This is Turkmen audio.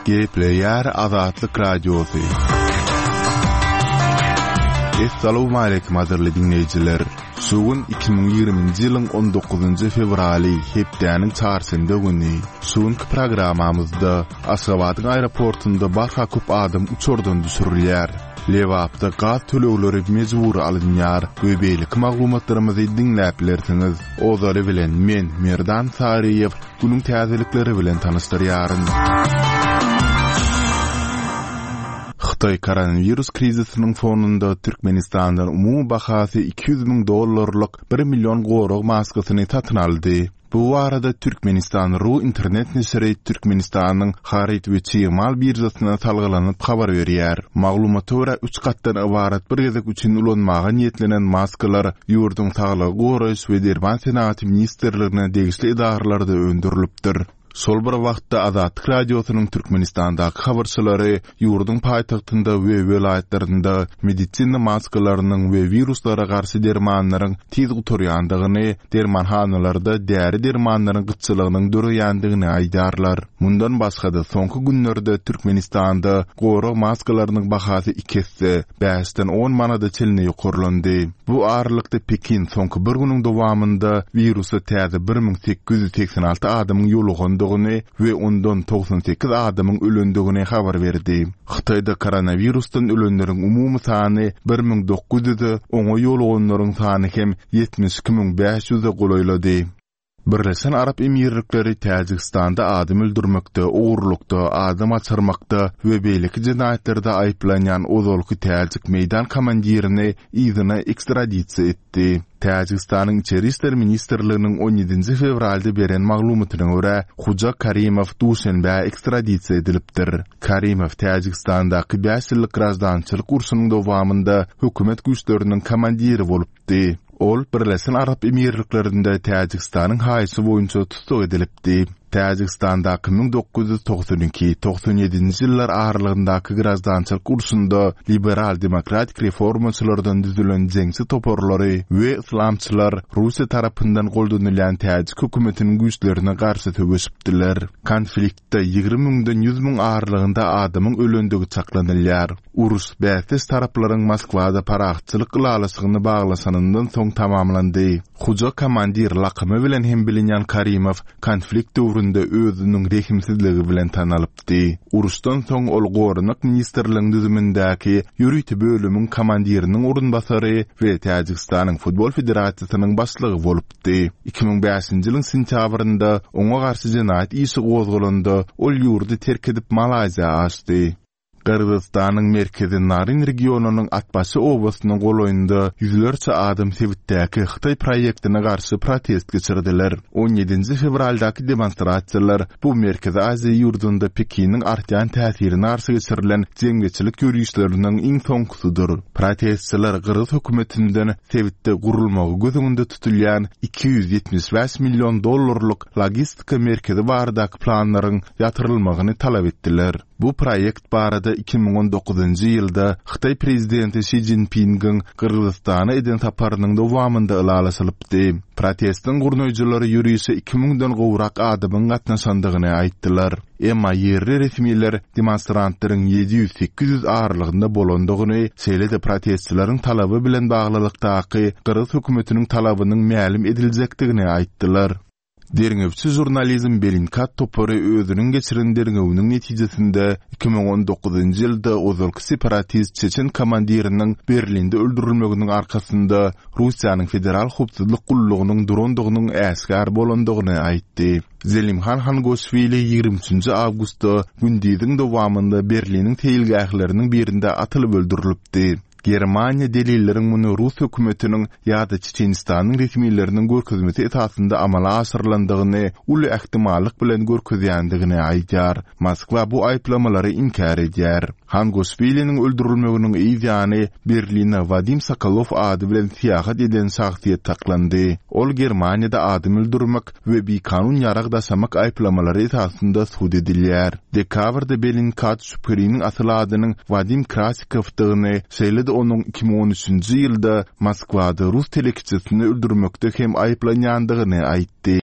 Gepleyer Azatlyk Radiosu. Assalamu alaykum azarly dinleyijiler. Sugun 2020-nji ýylyň 19-njy fevraly hepdeniň çarşamba güni suňky programamyzda Aşgabatyň aeroportunda barha köp adam uçurdan düşürilýär. Lewapda gaz tölegleri mejbur alınýar. Göbeýlik maglumatlarymyzy dinläp bilersiňiz. Ozary bilen men Merdan Sariýew günüň täzelikleri bilen tanışdyrýaryn. Xitay koronavirus krizisinin fonunda Türkmenistan'dan umumy bahasy $200.000 $1 milyon gorog maskasyny satyn aldy. Bu arada Türkmenistan.ru internet nesiri Türkmenistan'ın harit we çymal birjasyna salgylanyp habar berýär. Maglumata görä 3 gatdan ibarat bir gezek üçin ulanmaga niýetlenen maskalar ýurdun saglygy goraýyş we derman senaty ministrligine degişli idaralarda öndürilipdir. Sol bir wagtda Azatlyk Radiosynyň Türkmenistandaky habarçylary ýurdun paýtagtynda we welaýetlerinde medisina maskalarynyň we viruslara garşy dermanlaryň tiz guturýandygyny, dermanhanalarda däri dermanlaryň gytçylygynyň döreýändigini aýdarlar. Mundan başga-da soňky günlerde Türkmenistanda goro maskalarynyň bahasy 5-den 10 manada çeline ýokarlandy. Bu aralykda Pekin soňky bir günüň dowamında virusy täze 1886 adamyň ýolugandy ve ondan 98 adamın ölündüğüne haber verdi. Xitayda koronavirusdan ölenlerin umumy sany 1900'de, oňa ýoluganlaryň sany hem 72.500'e golaýlady. Birleşen Arap Emirlikleri Täjikistanda adam öldürmekde, oğurlukda, adam açırmakda we beýleki jinaýatlerde aýplanýan ozalky täjik meýdan komandirini ýzyna ekstradisiýa etdi. Täjikistanyň Içeri işler ministrliginiň 17-nji fevralda beren maglumatyna görä, Huja Karimow duşanbä ekstradisiýa edilipdir. Karimow Täjikistandaky 5 ýyllyk grazdançylyk ursunyň dowamında hökümet güýçleriniň komandiri bolupdy. Ol Birleşen Arap Emirliklerinde Täjikistanyň haýsy boýunça tutuk edilipdi. Täjikistandaky 1992-97-nji ýyllar aralygyndaky grazdançylyk ursunda liberal demokratik reformaçylardan düzülen jeňsi toporlary we islamçylar Russiýa tarapyndan goldanylýan täjik hökümetiniň güýçlerine garşy töweşipdiler. Konfliktde 20.000-den 100.000 aralygynda adamyň ölendigi çaklanylýar. Urus bäýtis taraplaryň Moskwada paraxçylyk gylalysygyny baglasanyndan soň tamamlandy. Huja komandir laqamy bilen hem bilinýän Karimow konflikt özünün rehimsizligi bilen tanalypdy. Urusdan soň ol Gornak ministrligiň düzümindäki ýürüýti bölümüň komandiriniň urunbasary we Täjikistanyň futbol federasiýasynyň başlygy bolupdy. 2005-nji ýylyň sentýabrynda oňa garşy jinaýat işi gozgulandy. Ol ýurdy terk edip Malaýa açdy. Kırgızstanyň merkezi Narin regionunyň Atbaşy obasynyň golaýynda ýüzlerçe adam Sewitdäki Xitay proýektine garşy protest geçirdiler. 17-nji fevraldaky demonstrasiýalar bu merkezi Aziýa ýurdunda Pekiniň artýan täsirini garşy geçirilen jeňgeçilik ýürüýüşleriniň iň soňkusydyr. Protestçiler Kırgız hökümetinden Sewitde gurulmagy gözüňde tutulýan $275 milyon logistika merkezi baradaky planlaryň ýatyrylmagyny talap etdiler. Bu proýekt barada 2019-njy ýylda Xitay prezidenti Xi Jinping'in Kırgızstana eden saparynyň dowamında ýalaslypdy. Protestin gurnoýjylary ýürüýüşe 2000'den gowrak adamyň gatnaşandygyny aýtdylar. Emma yerli resmiler demonstrantlaryň 700-800 aralygynda bolandygyny, şeýle-de protestçilaryň talaby bilen baglylykdaky Kırgız hökümetiniň talabynyň mälim ediljekdigini aýtdylar. Derňewçi jurnalizm Belinkat Topary özüniň geçiren derňewiniň netijesinde 2019-njy ýylda ozalky separatist Çeçen komandiriniň Berlinde öldürilmeginiň arkasynda Russiýanyň federal howpsuzlyk gullugynyň durandygynyň äskär bolandygyny aýtdy. Zelimhan Hangoşvili 23 awgustda gündüziň dowamında Berliniň teýilgähleriniň birinde atylyp öldürilipdi. Germaniýa delillerin muny Rus hökümetiniň ýa-da Çeçenistanyň resmiýetleriniň görkezmesi esasında amala aşyrlandygyny, uly ähtimallyk bilen görkezýändigini aýdýar. Moskwa bu aýplamalary inkar edýär. Hangoşviliň öldürilmeginiň ýa-ni Berlinde Vadim Sokolov ady bilen siýahat eden şahsiýet taklandy. Ol Germaniýada adam öldürmek we bikanun ýaragdaşamak aýplamalary esasında suhud edilýär. Dekabrda Belinkat şüpheriniň asl adynyň Vadim Krasikovdygyny, şeýle-de onuň 2013-nji ýylda Moskwada Rus telekiçisini öldürmekde hem aýplanýandygyny aýtdy.